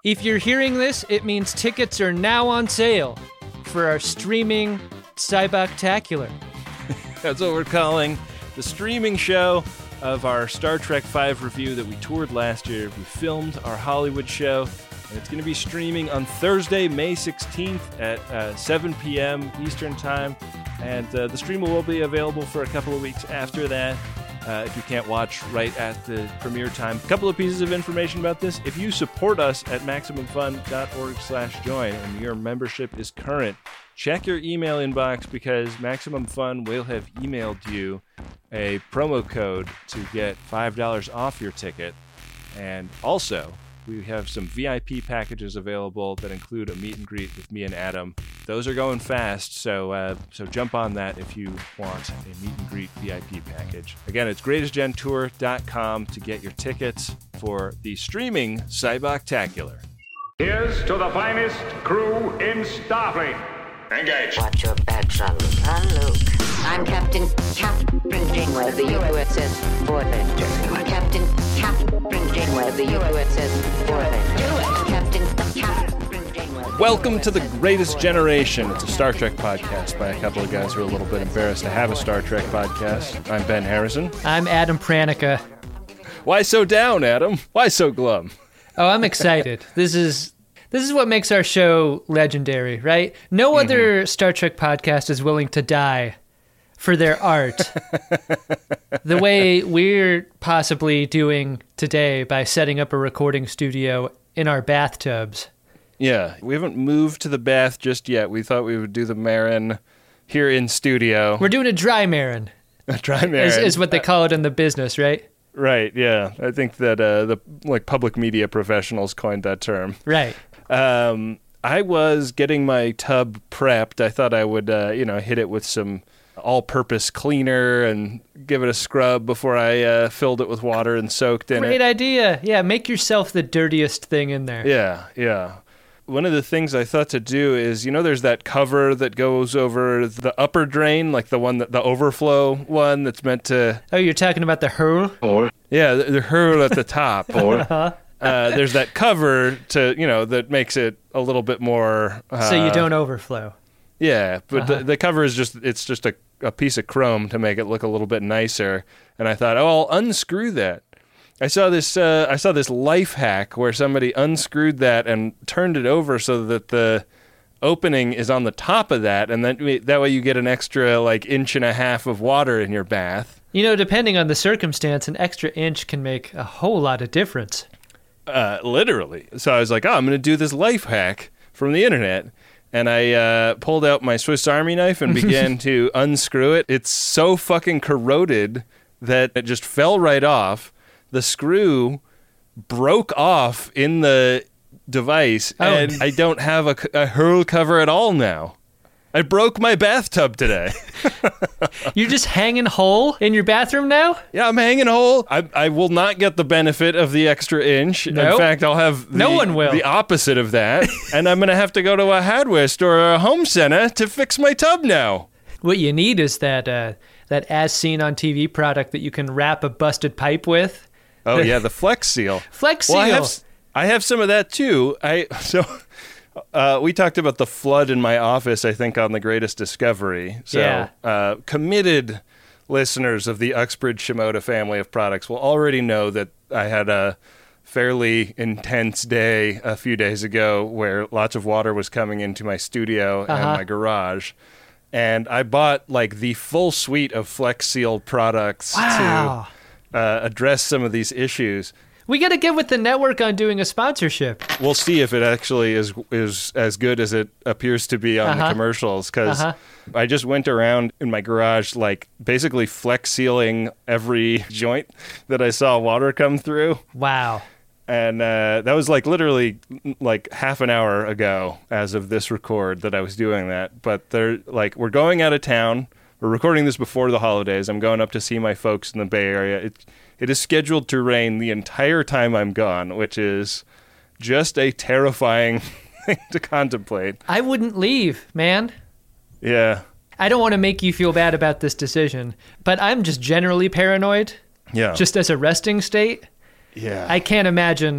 If you're hearing this, it means tickets are now on sale for our streaming Cyboctacular. That's what we're calling the streaming show of our Star Trek V review that we toured last year. We filmed our Hollywood show, and it's going to be streaming on Thursday, May 16th at 7 p.m. Eastern Time. And the stream will be available for a couple of weeks after that. If you can't watch right at the premiere time. A couple of pieces of information about this. If you support us at MaximumFun.org/join and your membership is current, check your email inbox because Maximum Fun will have emailed you a promo code to get $5 off your ticket. And also, we have some VIP packages available that include a meet and greet with me and Adam. Those are going fast, so jump on that if you want a meet and greet VIP package. Again, it's greatestgentour.com to get your tickets for the streaming Cyboctacular. Here's to the finest crew in Starfleet. Engage. Watch your back, son. I'm Luke. I'm Captain Janeway of the USS Voyager. Captain Janeway of the USS Voyager. Captain Janeway. Welcome to The Greatest Generation. It's a Star Trek podcast by a couple of guys who are a little bit embarrassed to have a Star Trek podcast. I'm Ben Harrison. I'm Adam Pranica. Why so down, Adam? Why so glum? Oh, I'm excited. This is what makes our show legendary, right? No other Star Trek podcast is willing to die for their art the way we're possibly doing today by setting up a recording studio in our bathtubs. Yeah, we haven't moved to the bath just yet. We thought we would do the Marin here in studio. We're doing a dry Marin. A dry Marin. Is what they call it in the business, right? Right, yeah. I think that the public media professionals coined that term. Right. I was getting my tub prepped. I thought I would, hit it with some all-purpose cleaner and give it a scrub before I filled it with water and soaked in it. Great idea. Yeah, make yourself the dirtiest thing in there. Yeah. One of the things I thought to do is, there's that cover that goes over the upper drain, like the one the overflow one that's meant to... Oh, you're talking about the hurl? Yeah, the hurl at the top. There's that cover to, that makes it a little bit more... so you don't overflow. Yeah, but the cover is just a piece of chrome to make it look a little bit nicer. And I thought, I'll unscrew that. I saw this life hack where somebody unscrewed that and turned it over so that the opening is on the top of that, and that way you get an extra inch and a half of water in your bath. Depending on the circumstance, an extra inch can make a whole lot of difference. Literally. So I was like, I'm going to do this life hack from the internet. And I pulled out my Swiss Army knife and began to unscrew it. It's so fucking corroded that it just fell right off. The screw broke off in the device, and I don't have a hurl cover at all now. I broke my bathtub today. You're just hanging whole in your bathroom now? Yeah, I'm hanging whole. I will not get the benefit of the extra inch. Nope. In fact, I'll have the opposite of that, and I'm going to have to go to a hardware store or a home center to fix my tub now. What you need is that as seen on TV product that you can wrap a busted pipe with. Oh, yeah, the Flex Seal. Flex Seal. Well, I have some of that, too. We talked about the flood in my office, I think, on The Greatest Discovery. So, yeah. Committed listeners of the Uxbridge Shimoda family of products will already know that I had a fairly intense day a few days ago where lots of water was coming into my studio and my garage. And I bought, the full suite of Flex Seal products to address some of these issues. We got to get with the network on doing a sponsorship. We'll see if it actually is as good as it appears to be on the commercials, because I just went around in my garage, basically Flex Sealing every joint that I saw water come through. Wow. And that was literally half an hour ago as of this record that I was doing that. But we're going out of town. We're recording this before the holidays. I'm going up to see my folks in the Bay Area. It is scheduled to rain the entire time I'm gone, which is just a terrifying thing to contemplate. I wouldn't leave, man. Yeah. I don't want to make you feel bad about this decision, but I'm just generally paranoid. Yeah. Just as a resting state. Yeah. I can't imagine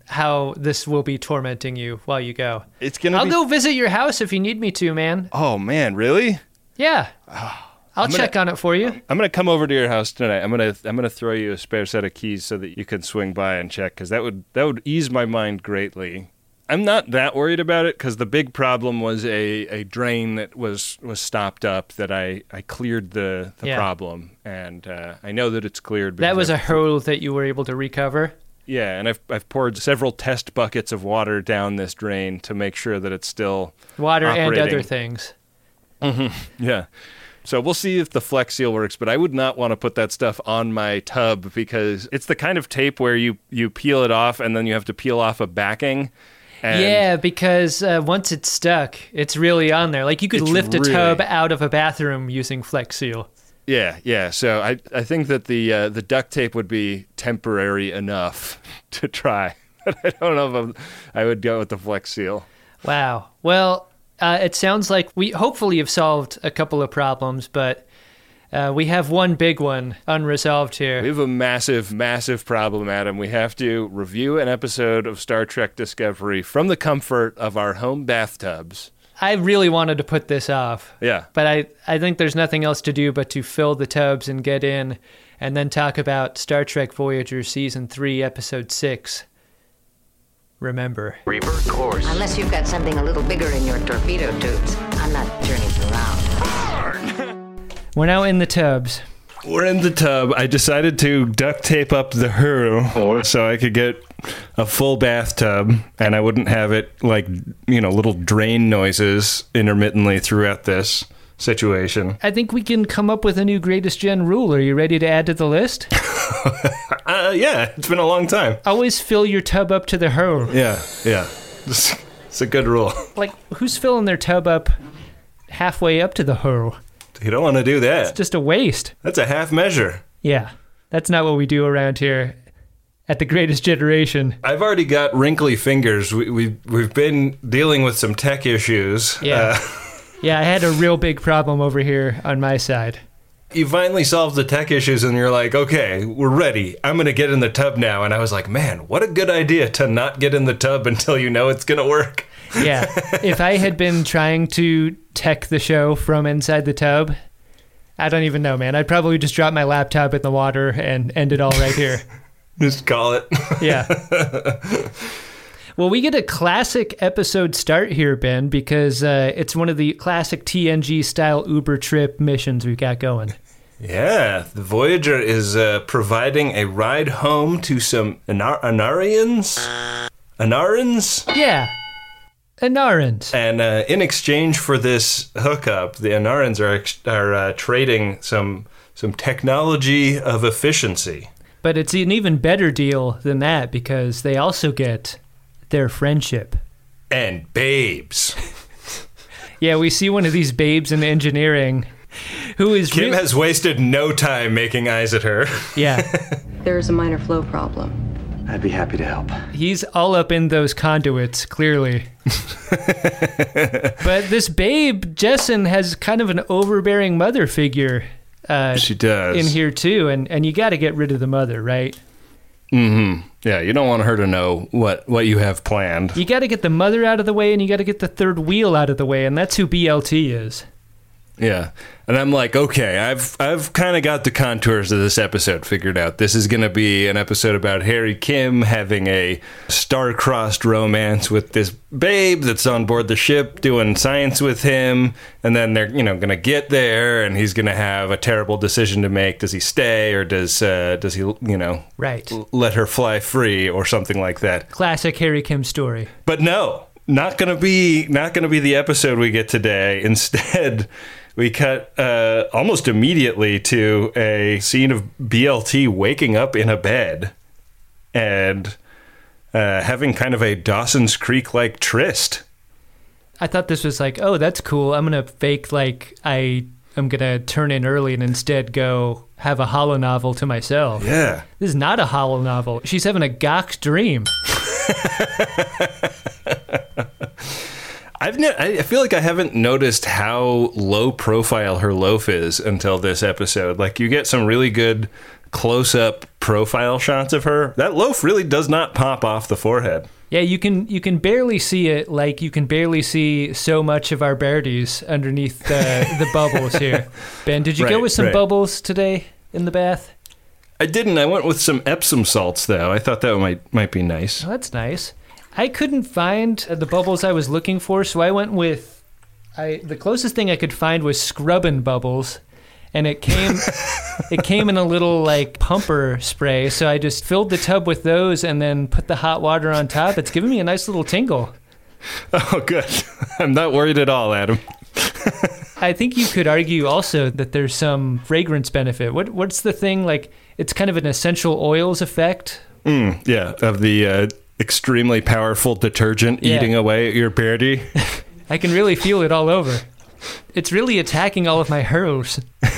how this will be tormenting you while you go. It's gonna. I'll go visit your house if you need me to, man. Oh man, really? Yeah. I'll check on it for you. I'm gonna come over to your house tonight. I'm gonna throw you a spare set of keys so that you can swing by and check, because that would ease my mind greatly. I'm not that worried about it because the big problem was a drain that was stopped up that I cleared the problem, and I know that it's cleared. That was a hole that you were able to recover? Yeah, and I've poured several test buckets of water down this drain to make sure that it's still water operating. And other things. Mm-hmm. Yeah. So we'll see if the Flex Seal works, but I would not want to put that stuff on my tub because it's the kind of tape where you peel it off and then you have to peel off a backing. Yeah, because once it's stuck, it's really on there. Like you could lift a tub out of a bathroom using Flex Seal. Yeah. So I think that the duct tape would be temporary enough to try. I don't know if I would go with the Flex Seal. Wow. Well, it sounds like we hopefully have solved a couple of problems, but we have one big one unresolved here. We have a massive, massive problem, Adam. We have to review an episode of Star Trek Discovery from the comfort of our home bathtubs. I really wanted to put this off. Yeah. But I think there's nothing else to do but to fill the tubs and get in and then talk about Star Trek Voyager Season 3, Episode 6. Remember. Revert course. Unless you've got something a little bigger in your torpedo tubes. I'm not turning around. We're now in the tubs. We're in the tub. I decided to duct tape up the hurl so I could get a full bathtub and I wouldn't have it like, little drain noises intermittently throughout this situation. I think we can come up with a new Greatest Gen rule. Are you ready to add to the list? Yeah, it's been a long time. Always fill your tub up to the hurl. Yeah. It's a good rule. Like, who's filling their tub up halfway up to the hurl? You don't want to do that. It's just a waste. That's a half measure. Yeah, that's not what we do around here at the Greatest Generation. I've already got wrinkly fingers. We've been dealing with some tech issues. Yeah. Yeah, I had a real big problem over here on my side. You finally solved the tech issues and you're like, okay, we're ready. I'm going to get in the tub now. And I was like, man, what a good idea to not get in the tub until you know it's going to work. Yeah. If I had been trying to tech the show from inside the tub, I don't even know, man. I'd probably just drop my laptop in the water and end it all right here. Just call it. Yeah. Well, we get a classic episode start here, Ben, because it's one of the classic TNG-style Uber trip missions we've got going. Yeah, the Voyager is providing a ride home to some Anarians? Anarans? Yeah, Anarans. And in exchange for this hookup, the Anarans are trading some technology of efficiency. But it's an even better deal than that because they also get their friendship. And babes. Yeah, we see one of these babes in engineering who is... Kim has wasted no time making eyes at her. Yeah. There's a minor flow problem. I'd be happy to help. He's all up in those conduits, clearly. But this babe, Jessen, has kind of an overbearing mother figure. She does. In here, too. And you got to get rid of the mother, right? Mm-hmm. Yeah, you don't want her to know what you have planned. You got to get the mother out of the way, and you got to get the third wheel out of the way, and that's who BLT is. Yeah, and I'm like, okay, I've kind of got the contours of this episode figured out. This is going to be an episode about Harry Kim having a star-crossed romance with this babe that's on board the ship doing science with him, and then they're going to get there, and he's going to have a terrible decision to make. Does he stay, or does he right, let her fly free, or something like that? Classic Harry Kim story. But no, not gonna be the episode we get today. Instead, we cut almost immediately to a scene of BLT waking up in a bed and having kind of a Dawson's Creek-like tryst. I thought this was like, oh, that's cool. I'm going to fake like I'm going to turn in early and instead go have a holonovel to myself. Yeah. This is not a holonovel. She's having a gawk dream. I feel like I haven't noticed how low profile her loaf is until this episode. Like, you get some really good close-up profile shots of her, that loaf really does not pop off the forehead. Yeah, you can barely see it, like you can barely see so much of our birdies underneath the bubbles here. Ben, did you go with some bubbles today in the bath? I didn't. I went with some Epsom salts, though. I thought that might be nice. Oh, that's nice. I couldn't find the bubbles I was looking for, so I went with... the closest thing I could find was scrubbing bubbles, and it came in a little like pumper spray, so I just filled the tub with those and then put the hot water on top. It's giving me a nice little tingle. Oh, good. I'm not worried at all, Adam. I think you could argue also that there's some fragrance benefit. What's the thing, like, it's kind of an essential oils effect? Yeah, of the extremely powerful detergent eating away at your birdie. I can really feel it all over. It's really attacking all of my hairs.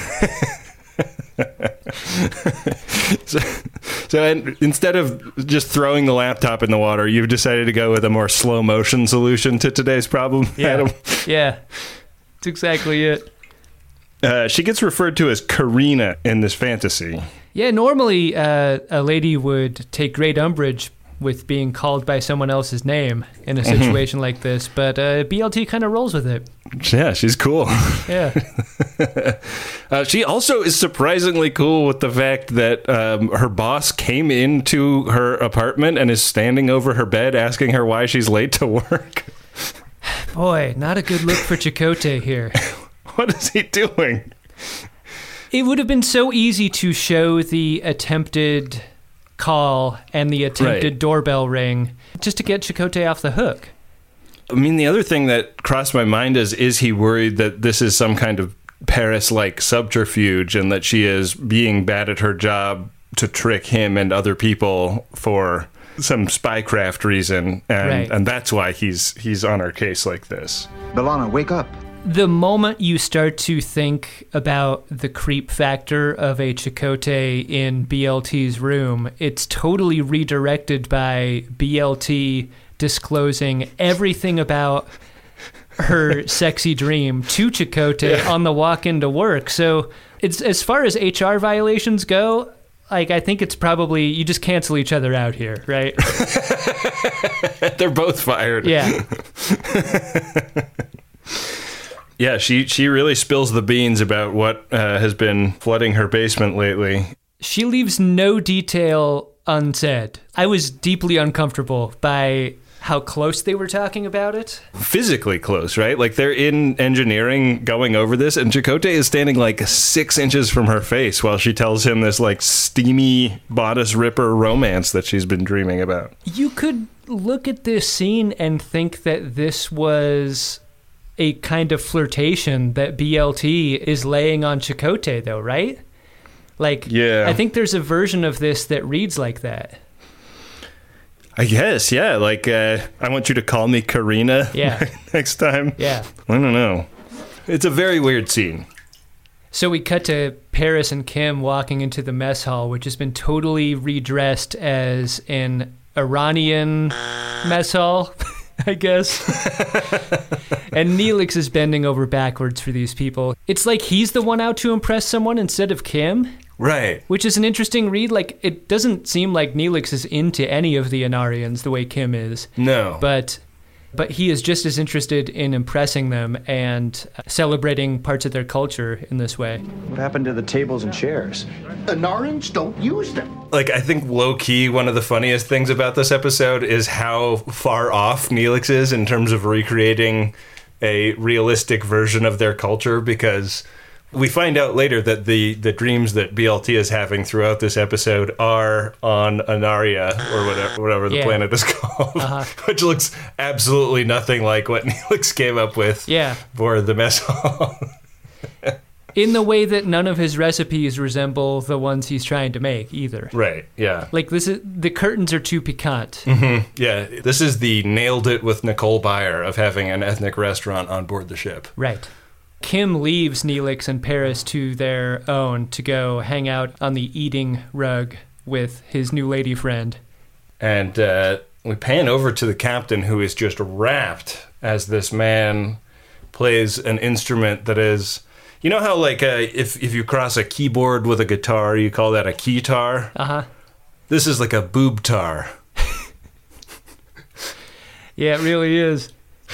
So instead of just throwing the laptop in the water, you've decided to go with a more slow motion solution to today's problem, Adam? Yeah, that's exactly it. She gets referred to as Karina in this fantasy. Yeah, normally a lady would take great umbrage with being called by someone else's name in a situation like this, but BLT kind of rolls with it. Yeah, she's cool. Yeah. She also is surprisingly cool with the fact that her boss came into her apartment and is standing over her bed asking her why she's late to work. Boy, not a good look for Chakotay here. What is he doing? It would have been so easy to show the attempted call and the attempted doorbell ring just to get Chakotay off the hook. I mean, the other thing that crossed my mind is he worried that this is some kind of Paris-like subterfuge and that she is being bad at her job to trick him and other people for some spycraft reason, and that's why he's on her case like this. B'Elanna, wake up. The moment you start to think about the creep factor of a Chakotay in BLT's room, it's totally redirected by BLT disclosing everything about her sexy dream to Chakotay on the walk into work. So it's, as far as HR violations go, like, I think it's probably, you just cancel each other out here, right? They're both fired. Yeah. Yeah, she really spills the beans about what has been flooding her basement lately. She leaves no detail unsaid. I was deeply uncomfortable by how close they were talking about it. Physically close, right? Like, they're in engineering going over this, and Chakotay is standing like 6 inches from her face while she tells him this like steamy bodice ripper romance that she's been dreaming about. You could look at this scene and think that this was a kind of flirtation that BLT is laying on Chakotay, though, right? Like, yeah. I think there's a version of this that reads like that. I guess, yeah. Like, I want you to call me Karina next time. Yeah. I don't know. It's a very weird scene. So we cut to Paris and Kim walking into the mess hall, which has been totally redressed as an Iranian mess hall, I guess. And Neelix is bending over backwards for these people. It's like he's the one out to impress someone instead of Kim. Right. Which is an interesting read. Like, it doesn't seem like Neelix is into any of the Anarians the way Kim is. No. But he is just as interested in impressing them and celebrating parts of their culture in this way. What happened to the tables and chairs? Anarians don't use them. Like, I think low-key one of the funniest things about this episode is how far off Neelix is in terms of recreating a realistic version of their culture, because we find out later that the dreams that BLT is having throughout this episode are on Anaria, or whatever the planet is called, which looks absolutely nothing like what Neelix came up with for the mess hall. In the way that none of his recipes resemble the ones he's trying to make either. Right, yeah. Like, the curtains are too piquant. Mm-hmm. Yeah, this is the nailed it with Nicole Byer of having an ethnic restaurant on board the ship. Right. Kim leaves Neelix and Paris to their own to go hang out on the eating rug with his new lady friend. And we pan over to the captain, who is just rapt as this man plays an instrument that is, You know how, like, if you cross a keyboard with a guitar, you call that a keytar? Uh-huh. This is like a boobtar. Yeah, it really is.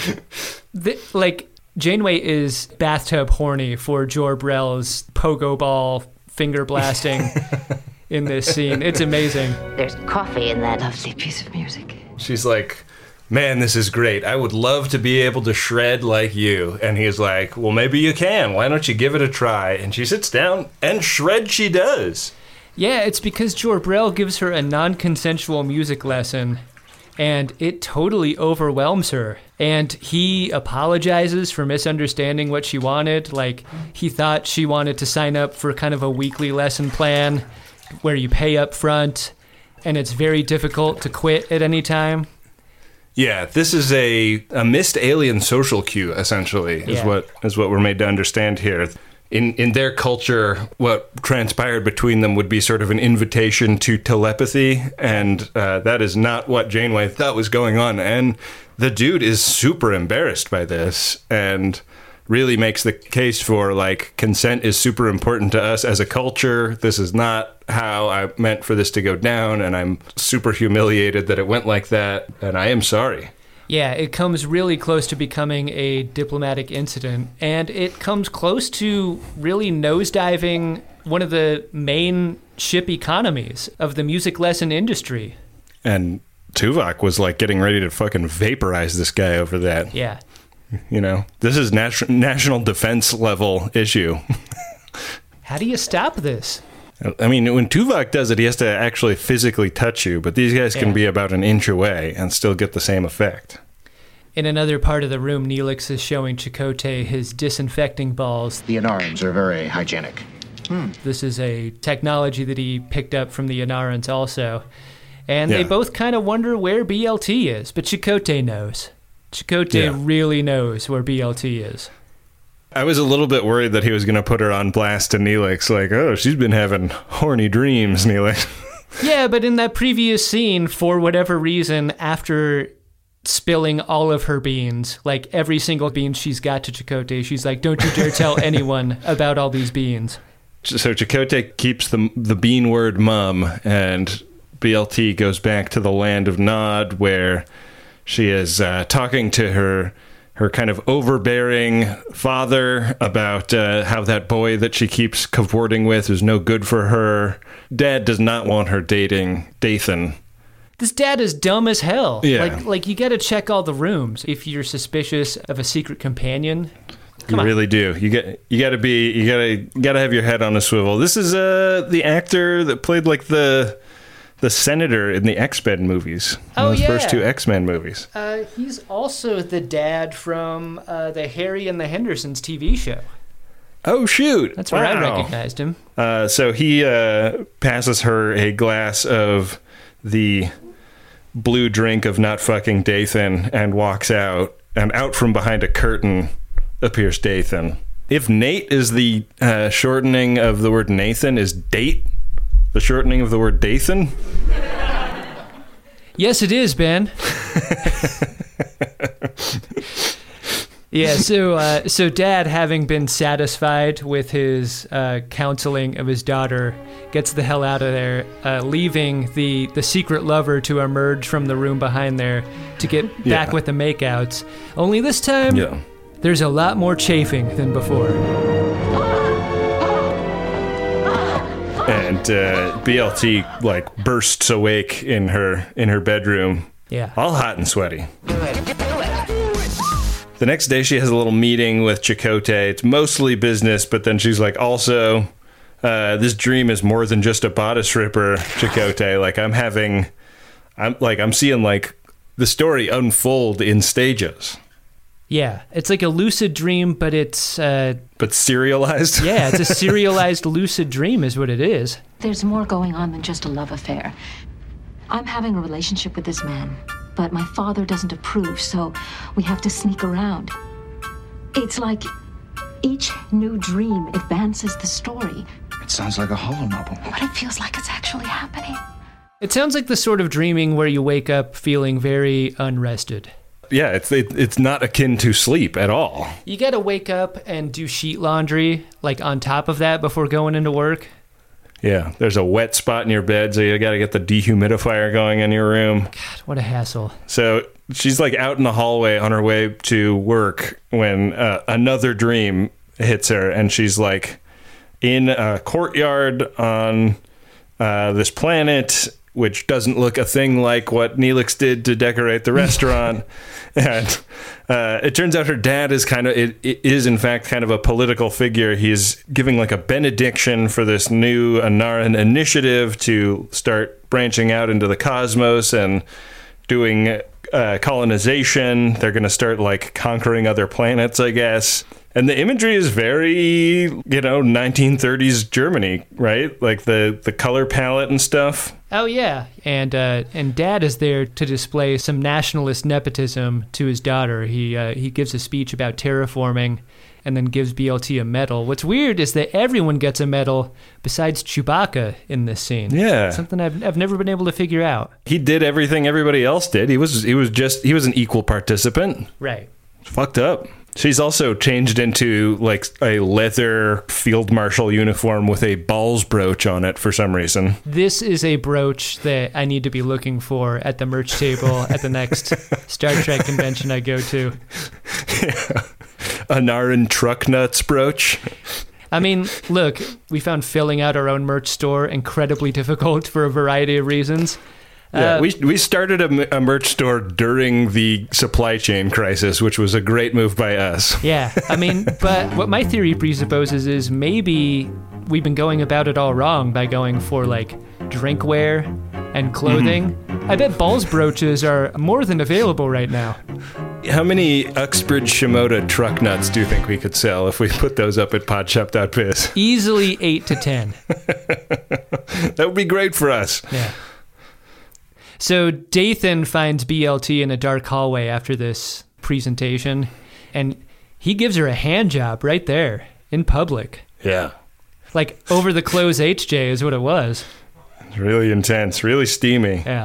Janeway is bathtub horny for Jor-Brell's pogo ball finger blasting in this scene. It's amazing. There's coffee in that lovely piece of music. She's like, man, this is great. I would love to be able to shred like you. And he's like, well, maybe you can. Why don't you give it a try? And she sits down, and shred she does. Yeah, it's because Jor-Brell gives her a non-consensual music lesson, and it totally overwhelms her. And he apologizes for misunderstanding what she wanted. Like, he thought she wanted to sign up for kind of a weekly lesson plan where you pay up front, and it's very difficult to quit at any time. Yeah, this is a missed alien social cue, essentially, is what we're made to understand here. In their culture, what transpired between them would be sort of an invitation to telepathy, and that is not what Janeway thought was going on. And the dude is super embarrassed by this, and really makes the case for, like, consent is super important to us as a culture. This is not how I meant for this to go down, and I'm super humiliated that it went like that, and I am sorry. Yeah, it comes really close to becoming a diplomatic incident, and it comes close to really nosediving one of the main ship economies of the music lesson industry. And Tuvok was, like, getting ready to fucking vaporize this guy over that. Yeah. You know, this is national defense level issue. How do you stop this? I mean, when Tuvok does it, he has to actually physically touch you, but these guys can be about an inch away and still get the same effect. In another part of the room, Neelix is showing Chakotay his disinfecting balls. The Anarans are very hygienic. This is a technology that he picked up from the Anarans also. And they both kind of wonder where BLT is, but Chakotay knows. Chakotay really knows where BLT is. I was a little bit worried that he was going to put her on blast to Neelix, like, oh, she's been having horny dreams, Neelix. Yeah, but in that previous scene, for whatever reason, after spilling all of her beans, like every single bean she's got to Chakotay, she's like, don't you dare tell anyone about all these beans. So Chakotay keeps the bean word mum, and BLT goes back to the land of Nod, where she is talking to her kind of overbearing father about how that boy that she keeps cavorting with is no good for her. Dad does not want her dating Dathan. This dad is dumb as hell. Yeah. Like you got to check all the rooms if you're suspicious of a secret companion. You really do. You gotta have your head on a swivel. This is the actor that played like the senator in the X-Men movies. Those first two X-Men movies. He's also the dad from the Harry and the Hendersons TV show. Oh, shoot. That's where I recognized him. So he passes her a glass of the blue drink of not fucking Dathan and walks out. And out from behind a curtain appears Dathan. If Nate is the shortening of the word Nathan, is date the shortening of the word Dathan? Yes, it is, Ben. Yeah, so Dad, having been satisfied with his counseling of his daughter, gets the hell out of there, leaving the secret lover to emerge from the room behind there to get back with the makeouts. Only this time, there's a lot more chafing than before. And BLT like bursts awake in her bedroom, all hot and sweaty. The next day she has a little meeting with Chakotay. It's mostly business, but then she's like, also, this dream is more than just a bodice ripper, Chakotay. Like I'm seeing like the story unfold in stages. Yeah, it's like a lucid dream, but it's... but serialized? Yeah, it's a serialized lucid dream is what it is. There's more going on than just a love affair. I'm having a relationship with this man, but my father doesn't approve, so we have to sneak around. It's like each new dream advances the story. It sounds like a holonovel. But it feels like it's actually happening. It sounds like the sort of dreaming where you wake up feeling very unrested. Yeah, it's not akin to sleep at all. You got to wake up and do sheet laundry, like, on top of that before going into work. Yeah, there's a wet spot in your bed, so you got to get the dehumidifier going in your room. God, what a hassle. So she's like out in the hallway on her way to work when another dream hits her, and she's like in a courtyard on this planet, which doesn't look a thing like what Neelix did to decorate the restaurant. And it turns out her dad is is in fact kind of a political figure. He's giving like a benediction for this new Anaran initiative to start branching out into the cosmos and doing colonization. They're going to start like conquering other planets, I guess. And the imagery is very, 1930s Germany, right? Like the color palette and stuff. Oh, yeah. And Dad is there to display some nationalist nepotism to his daughter. He gives a speech about terraforming and then gives BLT a medal. What's weird is that everyone gets a medal besides Chewbacca in this scene. Yeah. Something I've never been able to figure out. He did everything everybody else did. He was an equal participant. Right. Fucked up. She's also changed into like a leather field marshal uniform with a balls brooch on it for some reason. This is a brooch that I need to be looking for at the merch table at the next Star Trek convention I go to. Yeah. Anaran truck nuts brooch. I mean, look, we found filling out our own merch store incredibly difficult for a variety of reasons. Yeah, we started a merch store during the supply chain crisis, which was a great move by us. Yeah, I mean, but what my theory presupposes is maybe we've been going about it all wrong by going for, like, drinkware and clothing. Mm-hmm. I bet balls brooches are more than available right now. How many Uxbridge Shimoda truck nuts do you think we could sell if we put those up at podshop.biz? Easily 8 to 10. That would be great for us. Yeah. So Dathan finds BLT in a dark hallway after this presentation, and he gives her a hand job right there in public. Yeah. Like over the clothes HJ is what it was. It's really intense, really steamy. Yeah.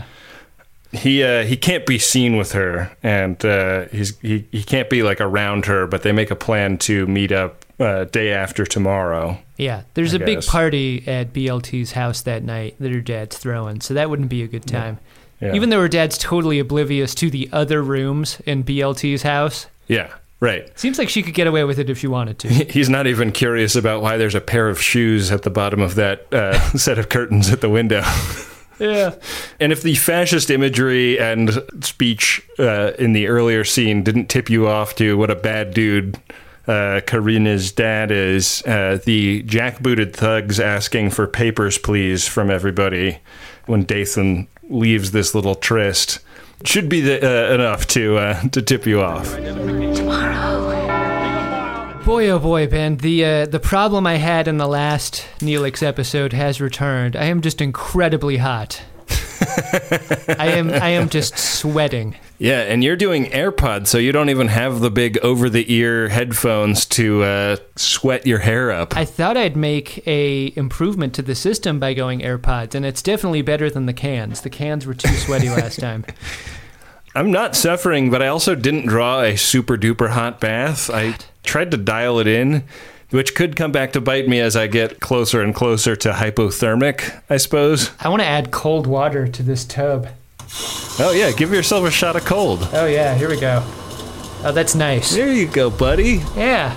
He can't be seen with her, and he can't be like around her, but they make a plan to meet up day after tomorrow. Yeah, there's a big party at BLT's house that night that her dad's throwing, so that wouldn't be a good time. Yeah. Even though her dad's totally oblivious to the other rooms in BLT's house. Yeah, right. Seems like she could get away with it if she wanted to. He's not even curious about why there's a pair of shoes at the bottom of that set of curtains at the window. Yeah. And if the fascist imagery and speech in the earlier scene didn't tip you off to what a bad dude Karina's dad is, the jackbooted thugs asking for papers, please, from everybody when Dathan leaves this little tryst should be enough to tip you off. Boy, oh boy, Ben, the problem I had in the last Neelix episode has returned. I am just incredibly hot. I am just sweating. Yeah, and you're doing AirPods, so you don't even have the big over-the-ear headphones to sweat your hair up. I thought I'd make a improvement to the system by going AirPods, and it's definitely better than the cans. The cans were too sweaty last time. I'm not suffering, but I also didn't draw a super-duper hot bath. I tried to dial it in, which could come back to bite me as I get closer and closer to hypothermic, I suppose. I want to add cold water to this tub. Oh, yeah, give yourself a shot of cold. Oh, yeah, here we go. Oh, that's nice. There you go, buddy. Yeah.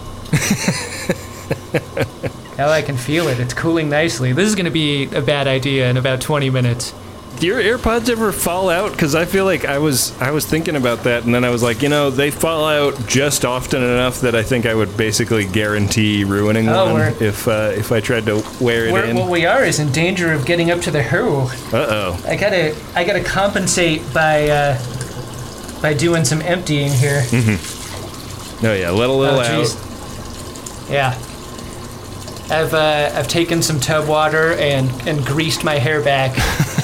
Now I can feel it. It's cooling nicely. This is going to be a bad idea in about 20 minutes. Do your AirPods ever fall out? Because I feel like I was thinking about that, and then I was like, they fall out just often enough that I think I would basically guarantee ruining one if I tried to wear it in. What we are is in danger of getting up to the who. Uh-oh. I gotta compensate by doing some emptying here. Mm-hmm. Oh yeah, let a little out. Yeah. I've taken some tub water and greased my hair back.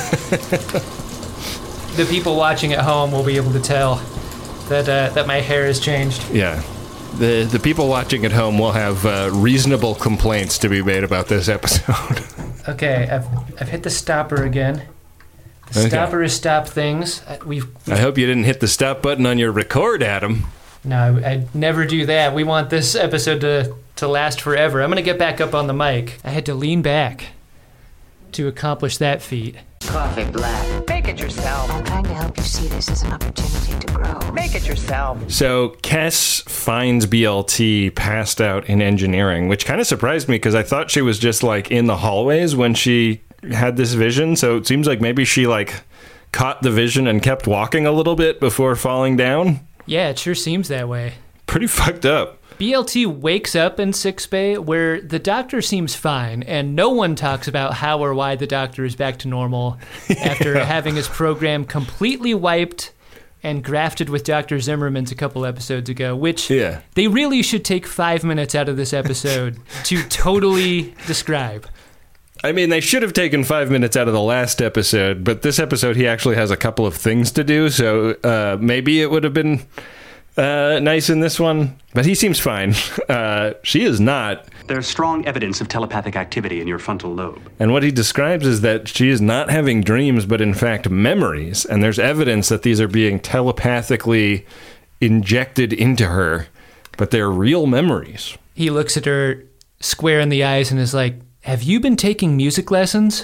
The people watching at home will be able to tell that my hair has changed. Yeah. The people watching at home will have reasonable complaints to be made about this episode. Okay, I've hit the stopper again. Stopper is stop things. I hope you didn't hit the stop button on your record, Adam. No, I'd never do that. We want this episode to last forever. I'm going to get back up on the mic. I had to lean back to accomplish that feat. Coffee black. Make it yourself. I'm trying to help you see this as an opportunity to grow. Make it yourself. So Kes finds BLT passed out in engineering, which kind of surprised me because I thought she was just like in the hallways when she had this vision. So it seems like maybe she like caught the vision and kept walking a little bit before falling down. Yeah, it sure seems that way. Pretty fucked up. BLT wakes up in sickbay where the doctor seems fine, and no one talks about how or why the doctor is back to normal after having his program completely wiped and grafted with Dr. Zimmerman's a couple episodes ago, which they really should take 5 minutes out of this episode to totally describe. I mean, they should have taken 5 minutes out of the last episode, but this episode he actually has a couple of things to do, so maybe it would have been nice in this one, but he seems fine. She is not. There's strong evidence of telepathic activity in your frontal lobe. And what he describes is that she is not having dreams, but in fact memories. And there's evidence that these are being telepathically injected into her, but they're real memories. He looks at her square in the eyes and is like, "Have you been taking music lessons?"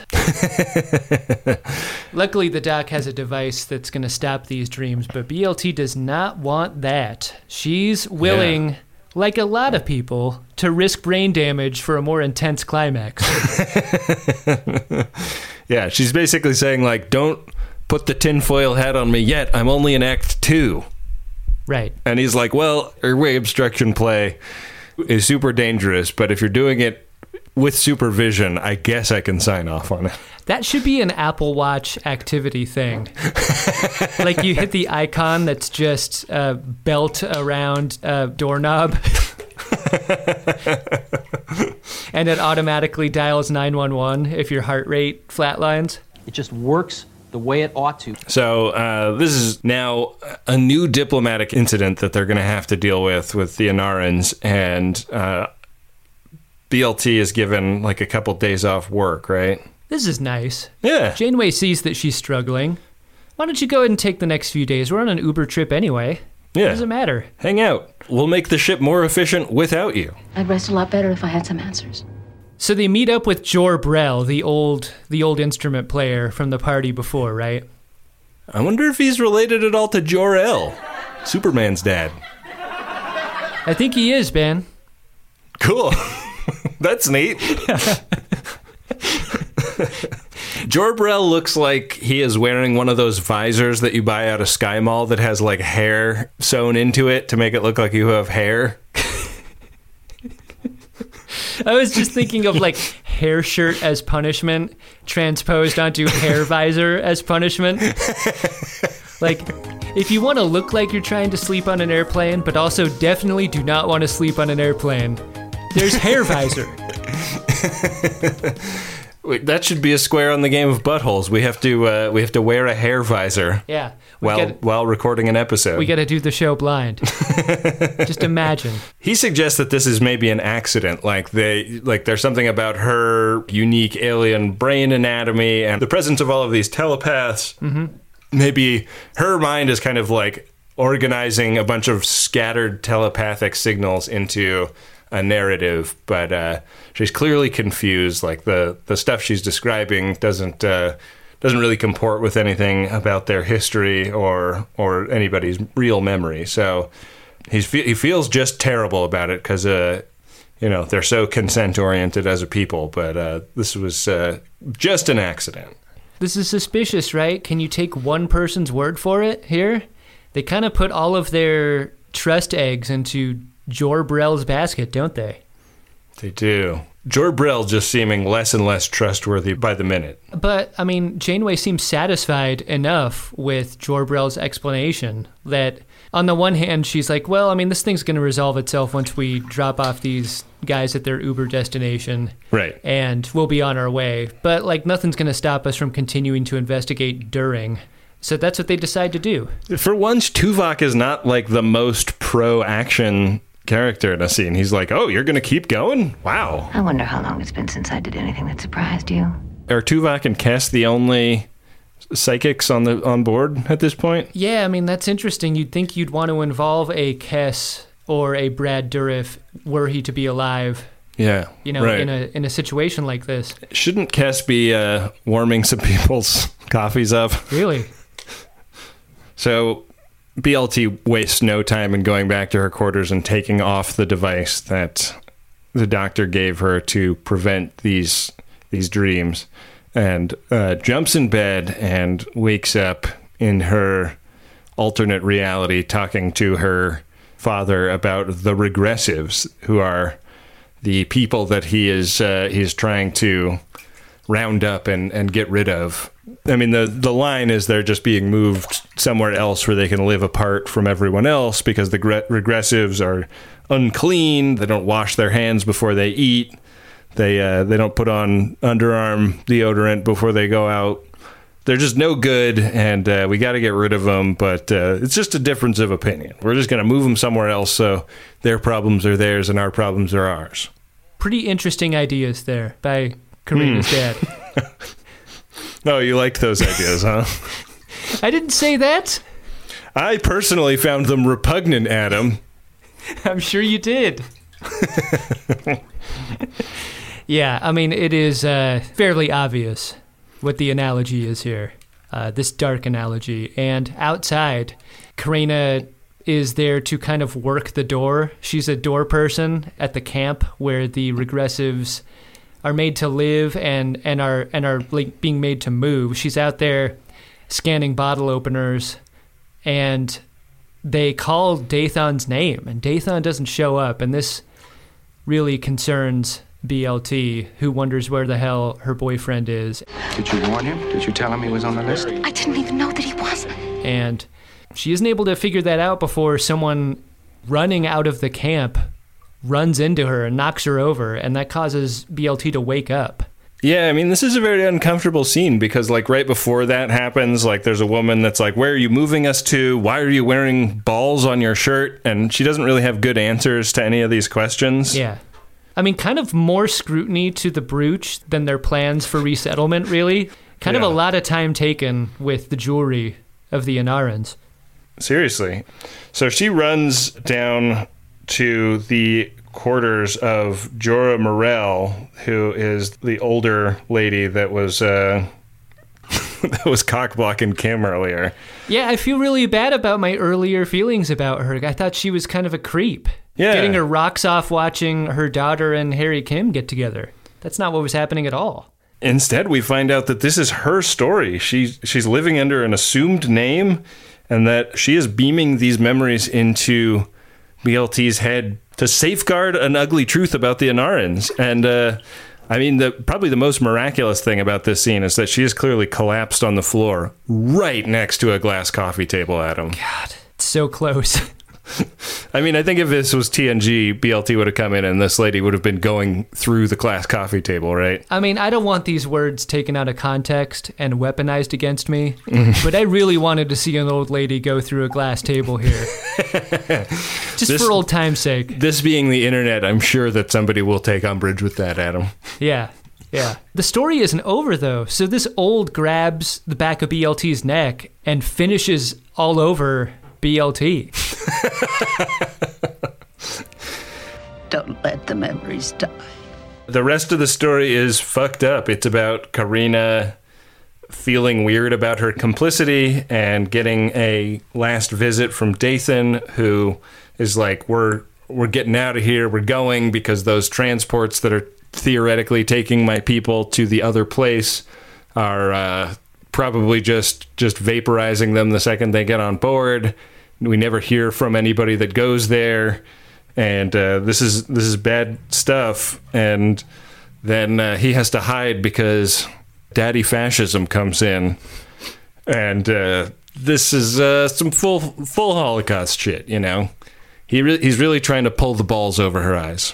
Luckily, the doc has a device that's going to stop these dreams, but BLT does not want that. She's willing, like a lot of people, to risk brain damage for a more intense climax. Yeah, she's basically saying, like, don't put the tinfoil hat on me yet. I'm only in Act 2. Right. And he's like, well, airway obstruction play is super dangerous, but if you're doing it with supervision, I guess I can sign off on it. That should be an Apple Watch activity thing. Like you hit the icon that's just a belt around a doorknob. And it automatically dials 911 if your heart rate flatlines. It just works the way it ought to. So this is now a new diplomatic incident that they're going to have to deal with the Anarans, and BLT is given like a couple days off work, right? This is nice. Yeah. Janeway sees that she's struggling. Why don't you go ahead and take the next few days? We're on an Uber trip anyway. Yeah. What does it matter? Hang out. We'll make the ship more efficient without you. I'd rest a lot better if I had some answers. So they meet up with Jor-Brel, the old instrument player from the party before, right? I wonder if he's related at all to Jor-El, Superman's dad. I think he is, Ben. Cool. That's neat. Jor-Brel looks like he is wearing one of those visors that you buy out of Sky Mall that has like hair sewn into it to make it look like you have hair. I was just thinking of like hair shirt as punishment transposed onto hair visor as punishment. Like, if you want to look like you're trying to sleep on an airplane, but also definitely do not want to sleep on an airplane, there's hair visor. Wait, that should be a square on the game of buttholes. We have to wear a hair visor. Yeah. While recording an episode. We got to do the show blind. Just imagine. He suggests that this is maybe an accident. Like there's something about her unique alien brain anatomy and the presence of all of these telepaths. Mm-hmm. Maybe her mind is kind of like organizing a bunch of scattered telepathic signals into a narrative, but she's clearly confused. Like the stuff she's describing doesn't really comport with anything about their history or anybody's real memory. So he feels just terrible about it because they're so consent oriented as a people. But this was just an accident. This is suspicious, right? Can you take one person's word for it here? They kind of put all of their trust eggs into Jor-Brel's basket, don't they? They do. Jor-Brel just seeming less and less trustworthy by the minute. But, I mean, Janeway seems satisfied enough with Jor-Brel's explanation that, on the one hand, she's like, well, I mean, this thing's going to resolve itself once we drop off these guys at their Uber destination. Right. And we'll be on our way. But, like, nothing's going to stop us from continuing to investigate during. So that's what they decide to do. For once, Tuvok is not, like, the most pro-action character in a scene. He's like, oh, you're going to keep going? Wow. I wonder how long it's been since I did anything that surprised you. Are Tuvok and Kes the only psychics on board at this point. Yeah, I mean, that's interesting. You'd think you'd want to involve a Kes or a Brad Dourif were he to be alive. Yeah, right. in a situation like this. Shouldn't Kes be warming some people's coffees up? Really? So BLT wastes no time in going back to her quarters and taking off the device that the doctor gave her to prevent these dreams, and jumps in bed and wakes up in her alternate reality talking to her father about the regressives, who are the people that he is trying to round up and get rid of. I mean, the line is they're just being moved somewhere else where they can live apart from everyone else because the regressives are unclean. They don't wash their hands before they eat. They don't put on underarm deodorant before they go out. They're just no good, and we got to get rid of them, but it's just a difference of opinion. We're just going to move them somewhere else so their problems are theirs and our problems are ours. Pretty interesting ideas there by Karina's dad. Oh, you liked those ideas, huh? I didn't say that. I personally found them repugnant, Adam. I'm sure you did. Yeah, I mean, it is fairly obvious what the analogy is here, this dark analogy. And outside, Karina is there to kind of work the door. She's a door person at the camp where the regressives are made to live and are like being made to move. She's out there scanning bottle openers, and they call Dathon's name, and Dathon doesn't show up, and this really concerns BLT, who wonders where the hell her boyfriend is. Did you warn him? Did you tell him he was on the list? I didn't even know that he wasn't. And she isn't able to figure that out before someone running out of the camp runs into her and knocks her over, and that causes BLT to wake up. Yeah, I mean, this is a very uncomfortable scene because, like, right before that happens, like, there's a woman that's like, where are you moving us to? Why are you wearing balls on your shirt? And she doesn't really have good answers to any of these questions. Yeah. I mean, kind of more scrutiny to the brooch than their plans for resettlement, really. Kind of a lot of time taken with the jewelry of the Anarans. Seriously. So she runs down to the quarters of Jorah Morell, who is the older lady that was that was cock-blocking Kim earlier. Yeah, I feel really bad about my earlier feelings about her. I thought she was kind of a creep. Yeah. Getting her rocks off watching her daughter and Harry Kim get together. That's not what was happening at all. Instead, we find out that this is her story. She's living under an assumed name, and that she is beaming these memories into BLT's head to safeguard an ugly truth about the Anarans. And I mean, probably the most miraculous thing about this scene is that she is clearly collapsed on the floor right next to a glass coffee table, Adam. God, it's so close. I mean, I think if this was TNG, BLT would have come in and this lady would have been going through the glass coffee table, right? I mean, I don't want these words taken out of context and weaponized against me, but I really wanted to see an old lady go through a glass table here. Just for old time's sake. This being the internet, I'm sure that somebody will take umbrage with that, Adam. Yeah. The story isn't over, though. So this old grabs the back of BLT's neck and finishes all over BLT. Don't let the memories die. The rest of the story is fucked up. It's about Karina feeling weird about her complicity and getting a last visit from Dathon, who is like, we're getting out of here. We're going because those transports that are theoretically taking my people to the other place are probably just vaporizing them the second they get on board. We never hear from anybody that goes there, and this is bad stuff. And then he has to hide because daddy fascism comes in, and this is some full Holocaust shit. You know, he's really trying to pull the balls over her eyes.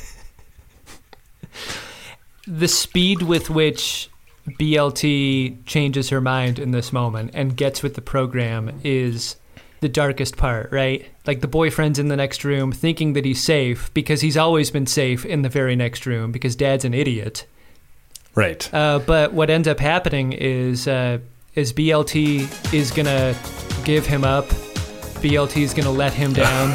The speed with which BLT changes her mind in this moment and gets with the program is the darkest part, right? Like the boyfriend's in the next room thinking that he's safe because he's always been safe in the very next room because dad's an idiot. Right. But what ends up happening is is BLT is going to give him up. BLT is going to let him down.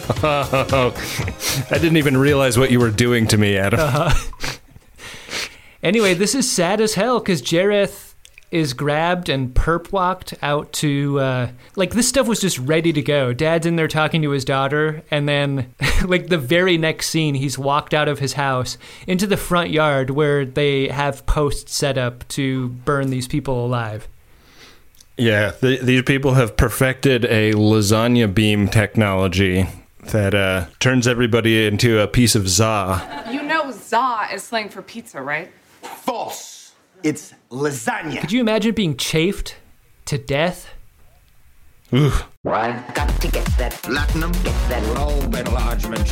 I didn't even realize what you were doing to me, Adam. Anyway, this is sad as hell because Jareth is grabbed and perp walked out to, this stuff was just ready to go. Dad's in there talking to his daughter, and then, the very next scene, he's walked out of his house into the front yard where they have posts set up to burn these people alive. Yeah, these people have perfected a lasagna beam technology that turns everybody into a piece of za. You know za is slang for pizza, right? False. It's lasagna. Could you imagine being chafed to death? Ooh. I've got to get that platinum, get that lobe enlargement.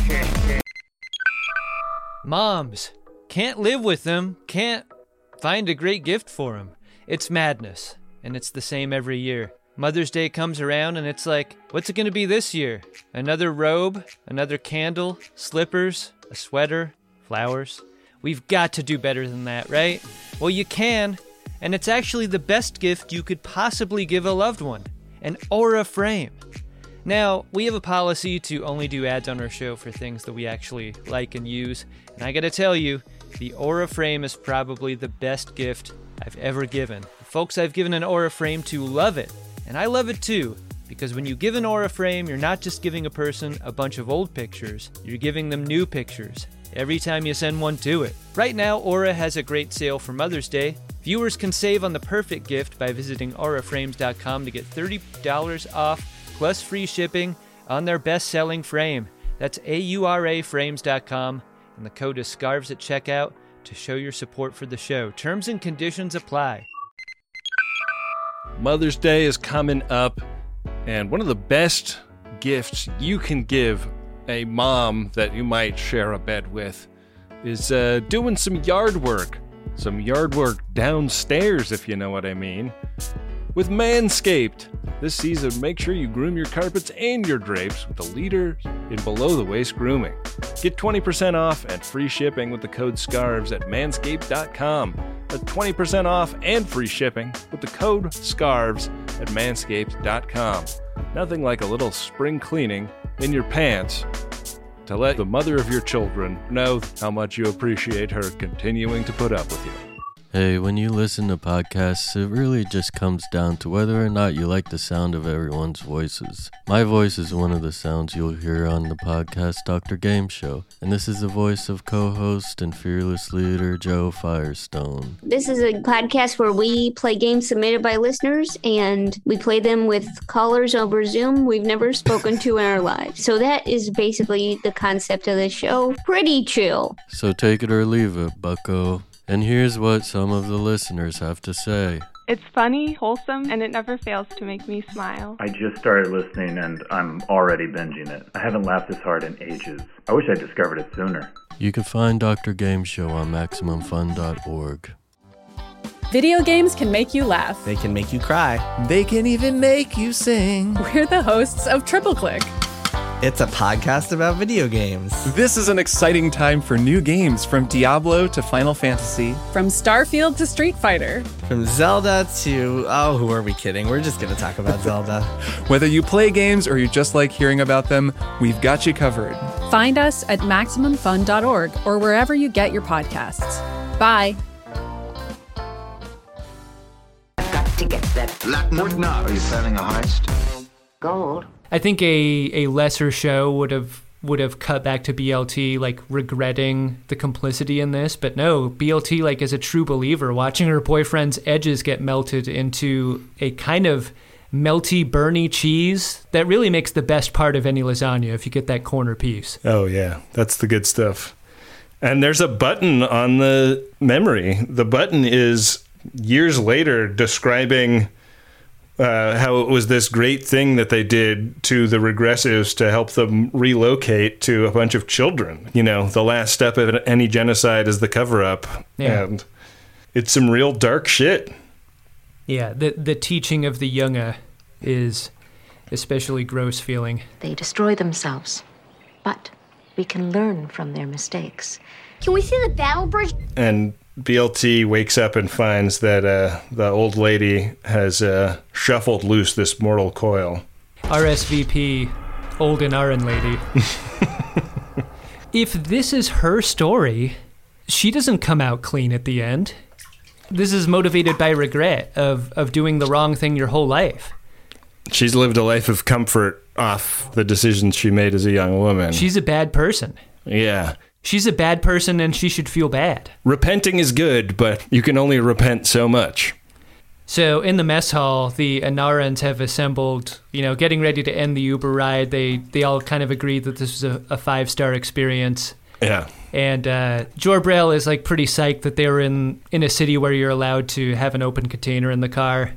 Moms can't live with them, can't find a great gift for them. It's madness, and it's the same every year. Mother's Day comes around, and it's like, what's it going to be this year? Another robe, another candle, slippers, a sweater, flowers. We've got to do better than that, right? Well, you can, and it's actually the best gift you could possibly give a loved one, an Aura frame. Now, we have a policy to only do ads on our show for things that we actually like and use, and I gotta tell you, the Aura frame is probably the best gift I've ever given. The folks I've given an Aura frame to love it, and I love it too, because when you give an Aura frame, you're not just giving a person a bunch of old pictures, you're giving them new pictures every time you send one to it. Right now, Aura has a great sale for Mother's Day. Viewers can save on the perfect gift by visiting auraframes.com to get $30 off plus free shipping on their best-selling frame. That's auraframes.com, and the code is SCARVES at checkout to show your support for the show. Terms and conditions apply. Mother's Day is coming up, and one of the best gifts you can give a mom that you might share a bed with is doing some yard work downstairs, if you know what I mean, with Manscaped. This season, make sure you groom your carpets and your drapes with the leader in below-the-waist grooming. Get 20% off and free shipping with the code SCARVES at manscaped.com. That's 20% off and free shipping with the code SCARVES at manscaped.com. Nothing like a little spring cleaning in your pants to let the mother of your children know how much you appreciate her continuing to put up with you. Hey, when you listen to podcasts, it really just comes down to whether or not you like the sound of everyone's voices. My voice is one of the sounds you'll hear on the podcast Dr. Game Show, and this is the voice of co-host and fearless leader Joe Firestone. This is a podcast where we play games submitted by listeners, and we play them with callers over Zoom we've never spoken to in our lives. So that is basically the concept of the show. Pretty chill. So take it or leave it, bucko. And here's what some of the listeners have to say. It's funny, wholesome, and it never fails to make me smile. I just started listening and I'm already binging it. I haven't laughed this hard in ages. I wish I discovered it sooner. You can find Dr. Game Show on MaximumFun.org. Video games can make you laugh. They can make you cry. They can even make you sing. We're the hosts of Triple Click. It's a podcast about video games. This is an exciting time for new games, from Diablo to Final Fantasy. From Starfield to Street Fighter. From Zelda to... oh, who are we kidding? We're just going to talk about Zelda. Whether you play games or you just like hearing about them, we've got you covered. Find us at MaximumFun.org or wherever you get your podcasts. Bye. I've got to get that platinum. Are you planning a heist? Gold. I think a lesser show would have cut back to BLT, like, regretting the complicity in this, but no, BLT, like, as a true believer, watching her boyfriend's edges get melted into a kind of melty, burny cheese that really makes the best part of any lasagna if you get that corner piece. Oh yeah, that's the good stuff. And there's a button on the memory. The button is years later describing how it was this great thing that they did to the regressives to help them relocate to a bunch of children. You know, the last step of any genocide is the cover-up. Yeah. And it's some real dark shit. Yeah, the teaching of the Junge is especially gross feeling. They destroy themselves, but we can learn from their mistakes. Can we see the battle bridge? And BLT wakes up and finds that the old lady has shuffled loose this mortal coil. RSVP, old Inaran lady. If this is her story, she doesn't come out clean at the end. This is motivated by regret of doing the wrong thing your whole life. She's lived a life of comfort off the decisions she made as a young woman. She's a bad person. Yeah. She's a bad person and she should feel bad. Repenting is good, but you can only repent so much. So in the mess hall, the Inarans have assembled, getting ready to end the Uber ride. They all kind of agreed that this was a 5-star experience. Yeah. And Jor-Brel is like pretty psyched that they were in a city where you're allowed to have an open container in the car.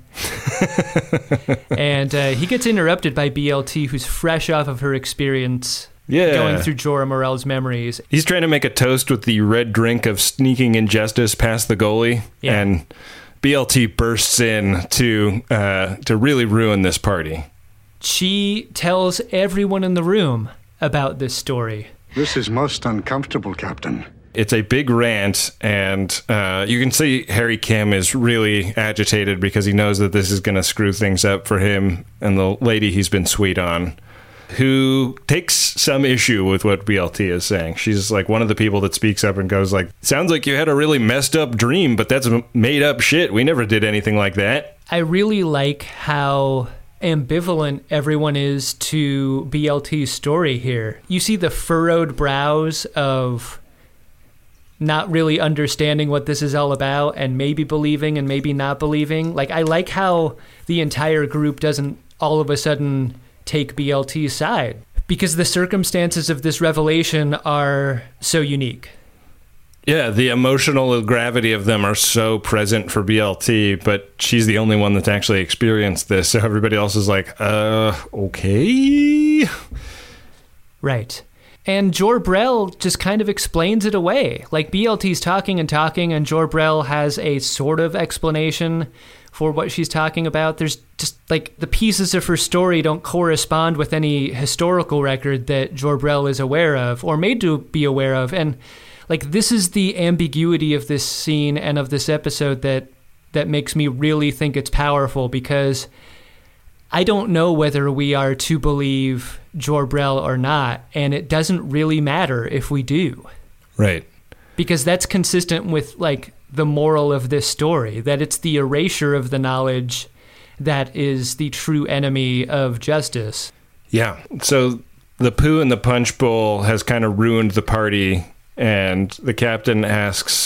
And he gets interrupted by BLT, who's fresh off of her experience going through Jorah Morell's memories. He's trying to make a toast with the red drink of sneaking injustice past the goalie. Yeah. And BLT bursts in to really ruin this party. She tells everyone in the room about this story. This is most uncomfortable, Captain. It's a big rant, and you can see Harry Kim is really agitated because he knows that this is going to screw things up for him and the lady he's been sweet on, who takes some issue with what BLT is saying. She's like one of the people that speaks up and goes like, sounds like you had a really messed up dream, but that's made up shit. We never did anything like that. I really like how ambivalent everyone is to BLT's story here. You see the furrowed brows of not really understanding what this is all about and maybe believing and maybe not believing. Like, I like how the entire group doesn't all of a sudden take BLT's side because the circumstances of this revelation are so unique. Yeah, the emotional gravity of them are so present for BLT, but she's the only one that's actually experienced this. So everybody else is like, okay. Right. And Jor-Brel just kind of explains it away. Like, BLT's talking, and Jor-Brel has a sort of explanation for what she's talking about. There's just, like, the pieces of her story don't correspond with any historical record that Jor-Brel is aware of or made to be aware of. And like, this is the ambiguity of this scene and of this episode that makes me really think it's powerful, because I don't know whether we are to believe Jor-Brel or not, and it doesn't really matter if we do. Right. Because that's consistent with, like, the moral of this story, that it's the erasure of the knowledge that is the true enemy of justice. Yeah. So the poo in the punch bowl has kind of ruined the party, and the captain asks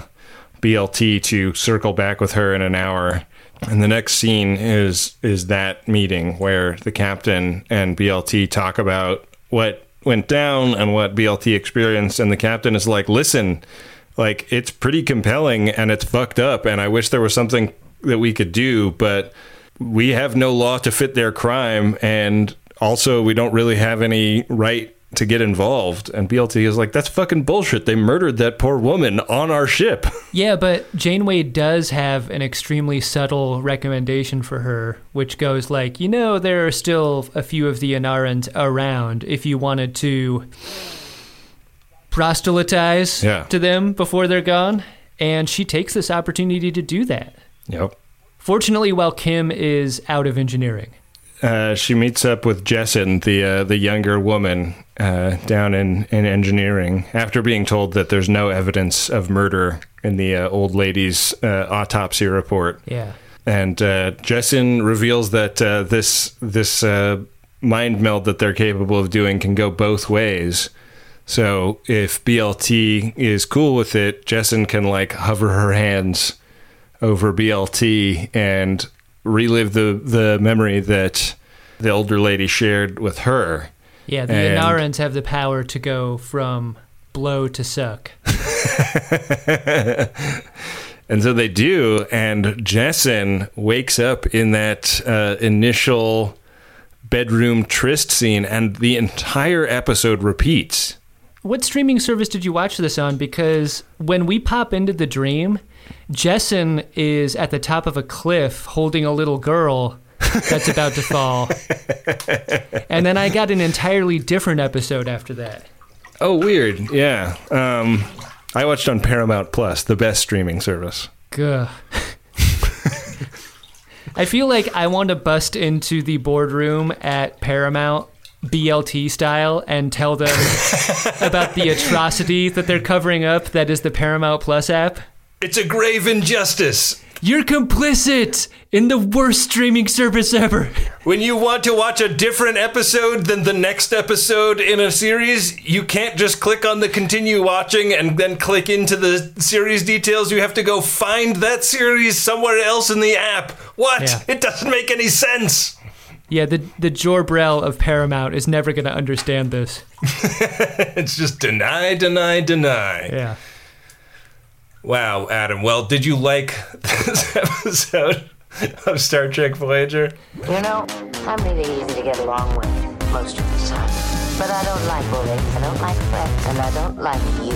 BLT to circle back with her in an hour. And the next scene is that meeting where the captain and BLT talk about what went down and what BLT experienced. And the captain is like, listen, like, it's pretty compelling and it's fucked up. And I wish there was something that we could do, but we have no law to fit their crime. And also, we don't really have any right to get involved. And BLT is like, that's fucking bullshit. They murdered that poor woman on our ship. Yeah, but Janeway does have an extremely subtle recommendation for her, which goes like, there are still a few of the Inarans around if you wanted to proselytize to them before they're gone. And she takes this opportunity to do that. Yep. Fortunately, while Kim is out of engineering. She meets up with Jessin, the younger woman, down in engineering, after being told that there's no evidence of murder in the old lady's autopsy report. Yeah. And Jessin reveals that this mind meld that they're capable of doing can go both ways. So if BLT is cool with it, Jessin can, like, hover her hands over BLT and relive the memory that the older lady shared with her. Yeah, the Inarans have the power to go from blow to suck. And so they do, and Jessin wakes up in that initial bedroom tryst scene, and the entire episode repeats. What streaming service did you watch this on? Because when we pop into the dream, Jessin is at the top of a cliff holding a little girl that's about to fall. And then I got an entirely different episode after that. Oh, weird. Yeah. I watched on Paramount Plus, the best streaming service. Gah. I feel like I want to bust into the boardroom at Paramount, BLT style, and tell them about the atrocity that they're covering up that is the Paramount Plus app. It's a grave injustice. You're complicit in the worst streaming service ever. When you want to watch a different episode than the next episode in a series, you can't just click on the continue watching and then click into the series details. You have to go find that series somewhere else in the app. What? Yeah. It doesn't make any sense. Yeah, the Jor-Brel of Paramount is never going to understand this. It's just deny, deny, deny. Yeah. Wow, Adam. Well, did you like this episode of Star Trek Voyager? You know, I'm really easy to get along with most of the time. But I don't like bullying, I don't like threats, and I don't like you,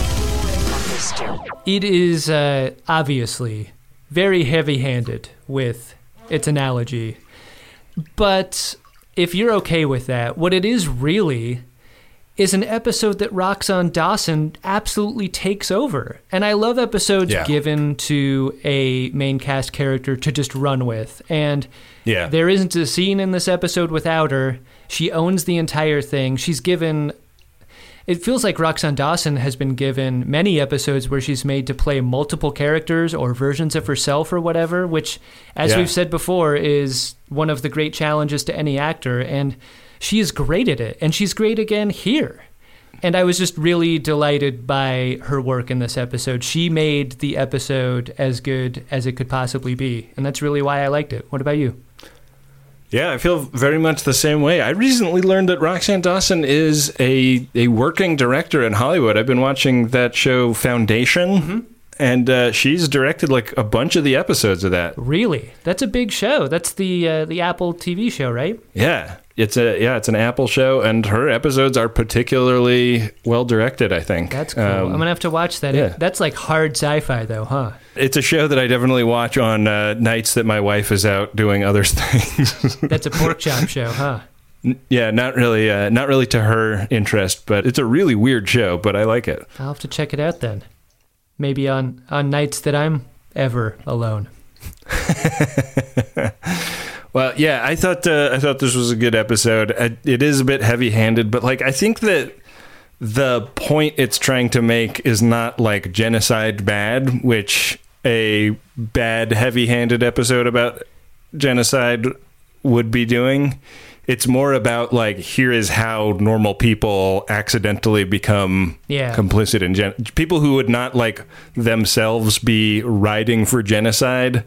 Mr. It is obviously very heavy-handed with its analogy. But if you're okay with that, what it is really is an episode that Roxanne Dawson absolutely takes over. And I love episodes given to a main cast character to just run with. And there isn't a scene in this episode without her. She owns the entire thing. She's given... It feels like Roxanne Dawson has been given many episodes where she's made to play multiple characters or versions of herself or whatever, which, as we've said before, is one of the great challenges to any actor. And she is great at it, and she's great again here. And I was just really delighted by her work in this episode. She made the episode as good as it could possibly be, and that's really why I liked it. What about you? Yeah, I feel very much the same way. I recently learned that Roxanne Dawson is a working director in Hollywood. I've been watching that show Foundation, and she's directed like a bunch of the episodes of that. Really? That's a big show. That's the Apple TV show, right? Yeah. It's an Apple show, and her episodes are particularly well directed, I think. That's cool. I'm gonna have to watch that. Yeah. That's like hard sci-fi, though, huh? It's a show that I definitely watch on nights that my wife is out doing other things. That's a pork chop show, huh? Yeah, not really to her interest, but it's a really weird show, but I like it. I'll have to check it out then. Maybe on nights that I'm ever alone. Well, yeah, I thought this was a good episode. It is a bit heavy-handed, but like I think that the point it's trying to make is not like genocide bad, which a bad heavy-handed episode about genocide would be doing. It's more about like, here is how normal people accidentally become complicit in people who would not like themselves be riding for genocide,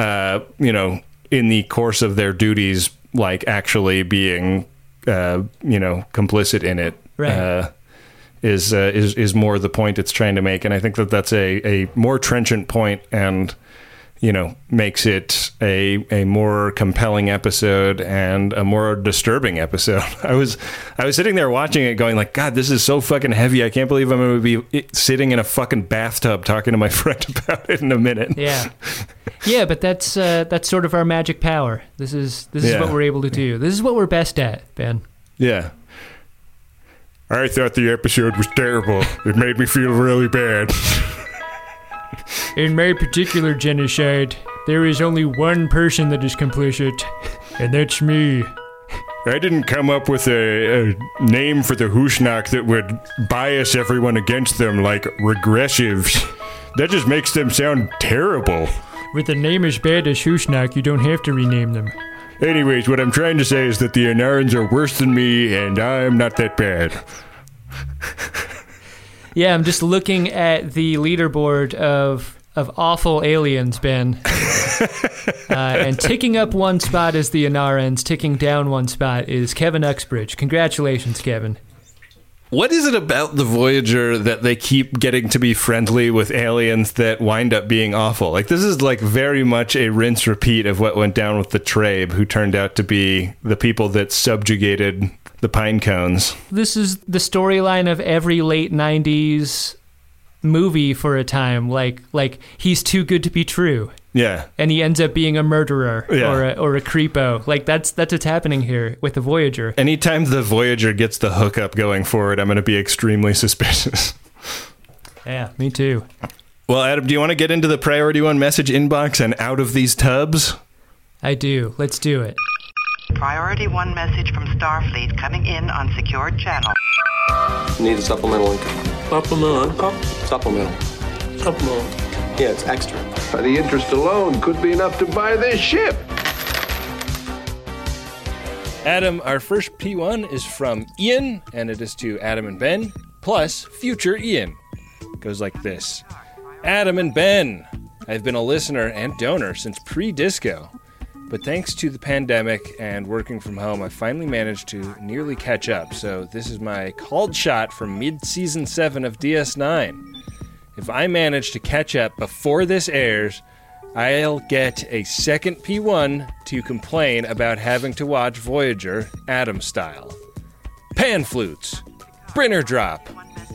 in the course of their duties, like actually being, complicit in it, right. Is more the point it's trying to make. And I think that that's a more trenchant point and, makes it a more compelling episode and a more disturbing episode. I was sitting there watching it going like, God, this is so fucking heavy. I can't believe I'm going to be sitting in a fucking bathtub talking to my friend about it in a minute. Yeah. Yeah, but that's sort of our magic power. This is what we're able to do. This is what we're best at, Ben. Yeah. I thought the episode was terrible. It made me feel really bad. In my particular genocide, there is only one person that is complicit, and that's me. I didn't come up with a name for the Husnak that would bias everyone against them like regressives. That just makes them sound terrible. With a name as bad as Husnak, you don't have to rename them. Anyways, what I'm trying to say is that the Anarans are worse than me, and I'm not that bad. Yeah, I'm just looking at the leaderboard of awful aliens, Ben. And ticking up one spot is the Anarans, ticking down one spot is Kevin Uxbridge. Congratulations, Kevin. What is it about the Voyager that they keep getting to be friendly with aliens that wind up being awful? Like, this is like very much a rinse repeat of what went down with the Trabe, who turned out to be the people that subjugated the Pine Cones. This is the storyline of every late 90s movie for a time. Like he's too good to be true. Yeah. And he ends up being a murderer or a creepo. Like that's what's happening here with the Voyager. Anytime the Voyager gets the hookup going forward, I'm going to be extremely suspicious. Yeah, me too. Well, Adam, do you want to get into the Priority 1 message inbox and out of these tubs? I do. Let's do it. Priority 1 message from Starfleet coming in on secured channel. Need a supplemental income. Supplemental income? Supplemental. Yeah, it's extra. The interest alone could be enough to buy this ship. Adam, our first P1 is from Ian, and it is to Adam and Ben, plus future Ian. It goes like this. Adam and Ben, I've been a listener and donor since pre-disco, but thanks to the pandemic and working from home, I finally managed to nearly catch up, so this is my called shot from mid-season 7 of DS9. If I manage to catch up before this airs, I'll get a second P1 to complain about having to watch Voyager Adam style. Pan flutes. Brinner drop.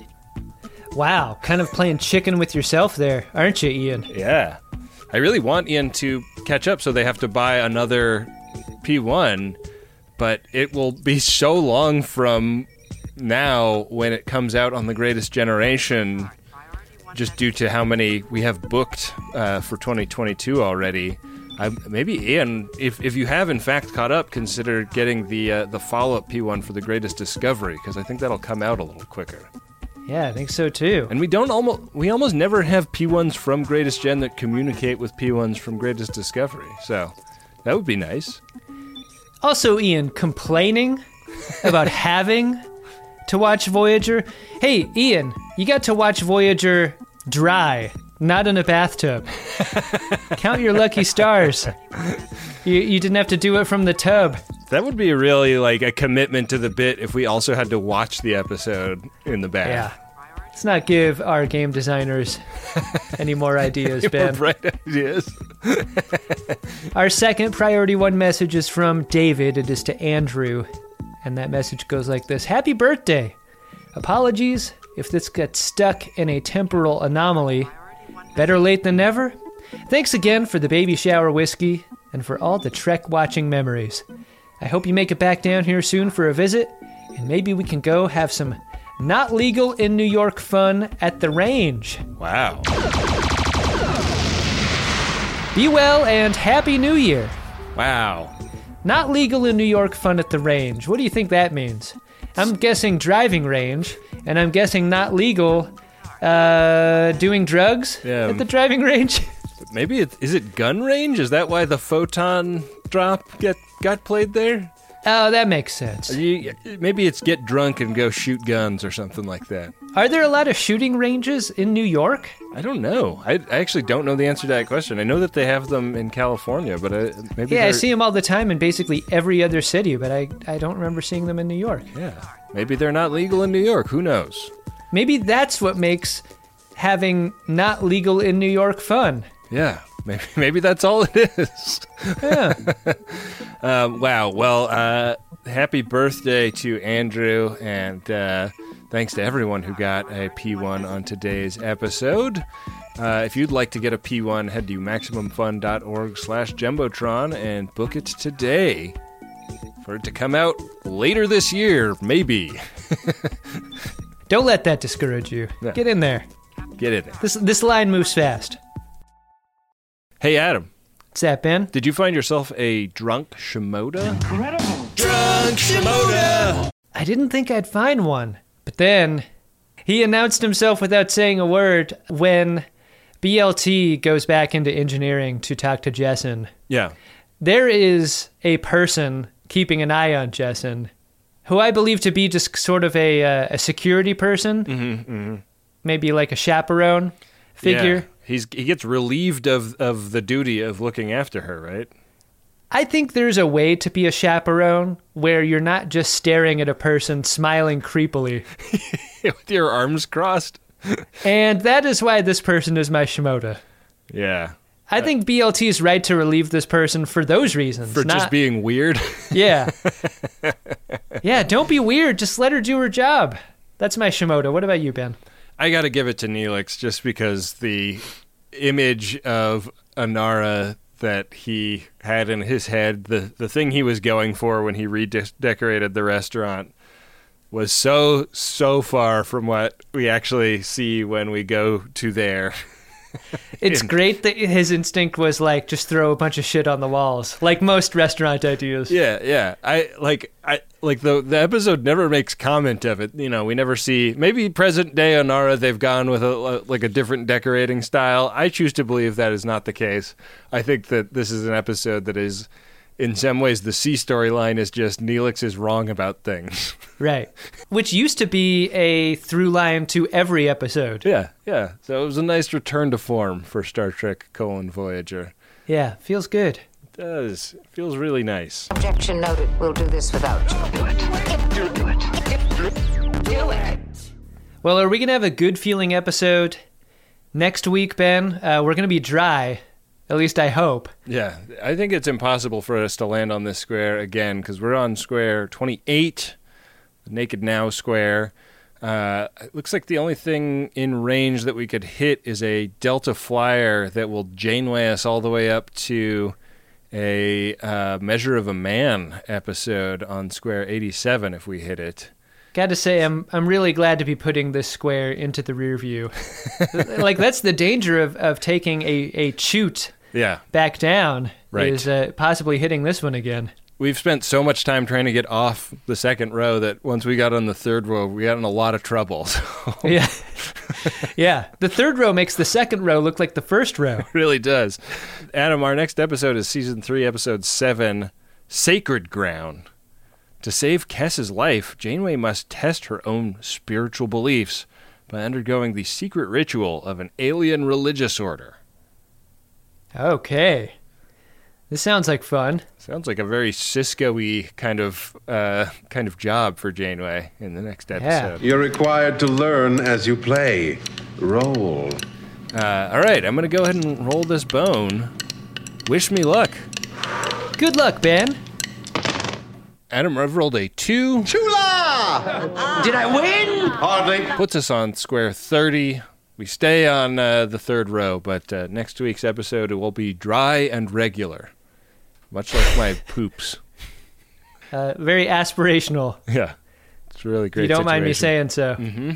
Wow, kind of playing chicken with yourself there, aren't you, Ian? Yeah. I really want Ian to catch up, so they have to buy another P1, but it will be so long from now when it comes out on The Greatest Generation, just due to how many we have booked for 2022 already. Maybe, Ian, if you have in fact caught up, consider getting the follow-up P1 for The Greatest Discovery, because I think that'll come out a little quicker. Yeah, I think so too. And we almost never have P1s from Greatest Gen that communicate with P1s from Greatest Discovery. So that would be nice. Also, Ian, complaining about having to watch Voyager. Hey, Ian, you got to watch Voyager dry, not in a bathtub. Count your lucky stars. You didn't have to do it from the tub. That would be really like a commitment to the bit if we also had to watch the episode in the bath. Yeah. Let's not give our game designers any more ideas, Ben. More bright ideas. Our second Priority 1 message is from David. It is to Andrew. And that message goes like this. Happy birthday. Apologies if this gets stuck in a temporal anomaly. Better late than never. Thanks again for the baby shower whiskey and for all the Trek watching memories. I hope you make it back down here soon for a visit, and maybe we can go have some not legal in New York fun at the range. Wow. Be well and Happy New Year. Wow. Not legal in New York fun at the range. What do you think that means? I'm guessing driving range, and I'm guessing not legal doing drugs at the driving range. Maybe is it gun range? Is that why the photon drop got played there? Oh, that makes sense. Maybe it's get drunk and go shoot guns or something like that. Are there a lot of shooting ranges in New York? I don't know. I actually don't know the answer to that question. I know that they have them in California, but maybe I see them all the time in basically every other city, but I don't remember seeing them in New York. Yeah, maybe they're not legal in New York. Who knows? Maybe that's what makes having not legal in New York fun. Yeah, maybe that's all it is. Yeah. Wow. Well, happy birthday to Andrew, and thanks to everyone who got a P1 on today's episode. If you'd like to get a P1, head to MaximumFun.org/Jumbotron and book it today for it to come out later this year, maybe. Don't let that discourage you. Yeah. Get in there. Get in there. This line moves fast. Hey, Adam. What's that, Ben? Did you find yourself a drunk Shimoda? Incredible. Drunk Shimoda! I didn't think I'd find one. But then he announced himself without saying a word when BLT goes back into engineering to talk to Jessen. Yeah. There is a person keeping an eye on Jessen who I believe to be just sort of a security person. Mm-hmm, mm-hmm. Maybe like a chaperone figure. Yeah. He gets relieved of the duty of looking after her, right? I think there's a way to be a chaperone where you're not just staring at a person smiling creepily. With your arms crossed. And that is why this person is my Shimoda. Yeah. I think BLT is right to relieve this person for those reasons. For just being weird? Yeah. Yeah, don't be weird. Just let her do her job. That's my Shimoda. What about you, Ben? I got to give it to Neelix just because the image of Anara that he had in his head, the thing he was going for when he redecorated the restaurant, was so far from what we actually see when we go to there. It's great that his instinct was like, just throw a bunch of shit on the walls, like most restaurant ideas. Yeah. I like the episode never makes comment of it. You know, we never see. Maybe present day Onara, they've gone with a different decorating style. I choose to believe that is not the case. I think that this is an episode that is, in some ways, the C storyline is just Neelix is wrong about things. Right. Which used to be a through line to every episode. Yeah. So it was a nice return to form for Star Trek: Voyager. Yeah, feels good. It does. It feels really nice. Objection noted. We'll do this without you. Do it. Well, are we going to have a good feeling episode next week, Ben? We're going to be dry. At least I hope. Yeah, I think it's impossible for us to land on this square again because we're on square 28, the Naked Now square. It looks like the only thing in range that we could hit is a Delta Flyer that will Janeway us all the way up to a Measure of a Man episode on square 87 if we hit it. Got to say, I'm really glad to be putting this square into the rear view. Like, that's the danger of taking a chute back down, right. Is possibly hitting this one again. We've spent so much time trying to get off the second row that once we got on the third row, we got in a lot of trouble. So. Yeah. The third row makes the second row look like the first row. It really does. Adam, our next episode is Season 3, Episode 7, Sacred Ground. To save Kess's life, Janeway must test her own spiritual beliefs by undergoing the secret ritual of an alien religious order. Okay. This sounds like fun. Sounds like a very Cisco-y kind of job for Janeway in the next episode. You're required to learn as you play. Roll. All right, I'm going to go ahead and roll this bone. Wish me luck. Good luck, Ben. Adam, I've rolled a 2. Chula! Did I win? Hardly. Puts us on square 30. We stay on the third row, but next week's episode it will be dry and regular, much like my poops. Very aspirational. Yeah, it's a really great. You don't mind me saying so.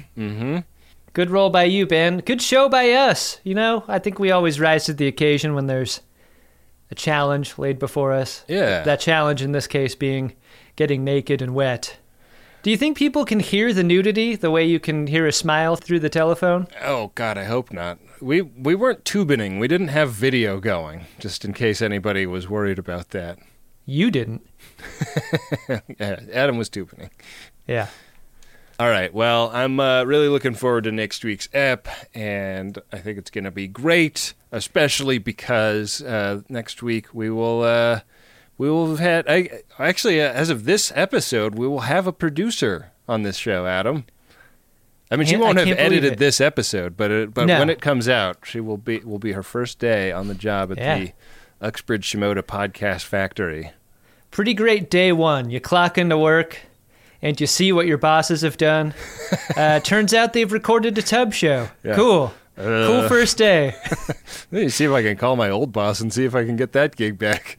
Good roll by you, Ben. Good show by us. You know, I think we always rise to the occasion when there's a challenge laid before us. Yeah. That challenge in this case being getting naked and wet. Do you think people can hear the nudity the way you can hear a smile through the telephone? Oh, God, I hope not. We weren't tubining. We didn't have video going, just in case anybody was worried about that. You didn't. Yeah, Adam was tubining. Yeah. All right, well, I'm really looking forward to next week's ep, and I think it's going to be great, especially because next week we will have had, as of this episode, we will have a producer on this show, Adam. I mean, she won't have edited this episode, but no. When it comes out, she will be her first day on the job at the Uxbridge Shimoda Podcast Factory. Pretty great day one. You clock into work, and you see what your bosses have done. Turns out they've recorded a tub show. Yeah. Cool. Cool first day. Let me see if I can call my old boss and see if I can get that gig back.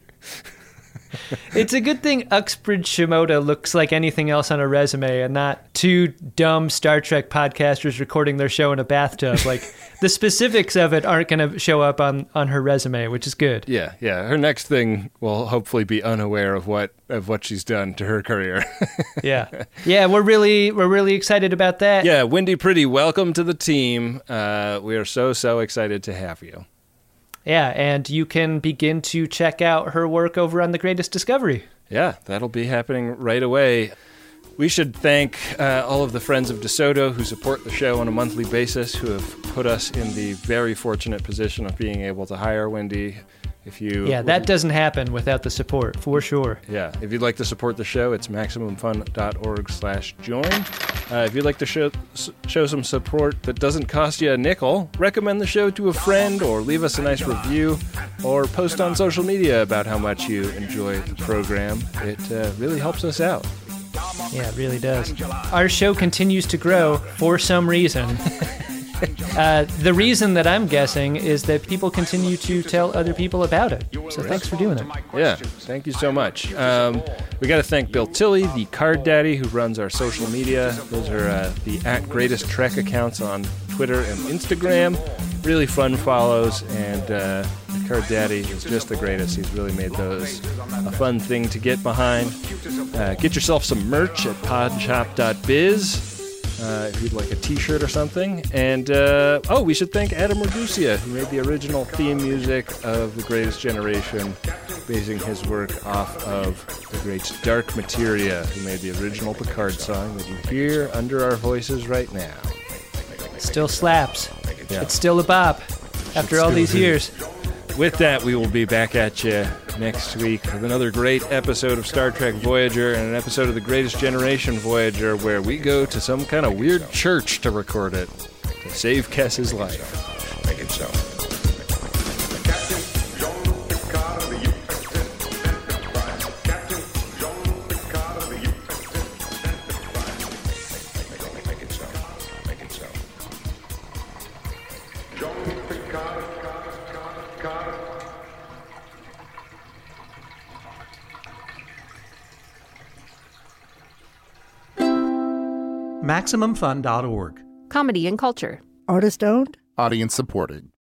It's a good thing Uxbridge Shimoda looks like anything else on a resume and not two dumb Star Trek podcasters recording their show in a bathtub. Like, the specifics of it aren't going to show up on her resume, which is good. Yeah. Her next thing will hopefully be unaware of what she's done to her career. Yeah, we're really excited about that. Yeah, Wendy Pretty, welcome to the team. We are so excited to have you. Yeah, and you can begin to check out her work over on The Greatest Discovery. Yeah, that'll be happening right away. We should thank all of the friends of DeSoto who support the show on a monthly basis, who have put us in the very fortunate position of being able to hire Wendy. That doesn't happen without the support, for sure. Yeah, if you'd like to support the show, it's MaximumFun.org/join. If you'd like to show some support that doesn't cost you a nickel, recommend the show to a friend, or leave us a nice review, or post on social media about how much you enjoy the program. It really helps us out. Yeah, it really does. Our show continues to grow for some reason. The reason that I'm guessing is that people continue to tell other people about it. So thanks for doing it. Yeah, thank you so much. We got to thank Bill Tilley, the card daddy who runs our social media. Those are the @GreatestTrek accounts on Twitter and Instagram. Really fun follows, and the card daddy is just the greatest. He's really made those a fun thing to get behind. Get yourself some merch at podshop.biz. If you'd like a t-shirt or something. And, we should thank Adam Ragusa, who made the original theme music of The Greatest Generation, basing his work off of the great Dark Materia, who made the original Picard song that you hear under our voices right now. Still slaps. Yeah. It's still a bop after all these years. With that, we will be back at you next week with another great episode of Star Trek Voyager and an episode of The Greatest Generation Voyager where we go to some kind of weird church to record it to save Kess's life. Make it so. MaximumFun.org. Comedy and culture. Artist owned. Audience supported.